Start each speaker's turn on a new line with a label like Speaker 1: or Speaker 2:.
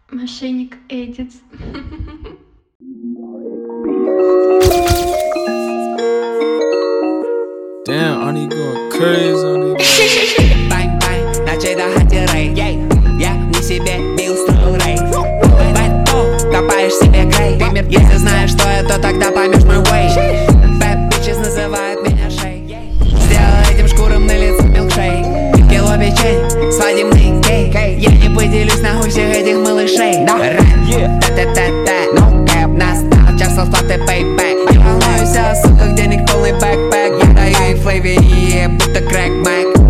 Speaker 1: Мошенник Эдит.
Speaker 2: Damn, Arnie going crazy on these.
Speaker 3: Бань-бань, начать хотел рейд. Я не себе бил, строил рейд. Копаешь себе грейд. Если знаешь, что я, то тогда поймешь мой way. Bad bitches называют меня шейк. Сделал этим шкурам на лице милкшейк. Кило печень, свадебный кейк. Я не поделюсь нахуй всех этих малышей. Та-та-та-та, no cap. Настал час расплаты payback. Я волнуюсь о сутках, денег полный бэкпэк. Я даю их флейве, будто крэк-мэк.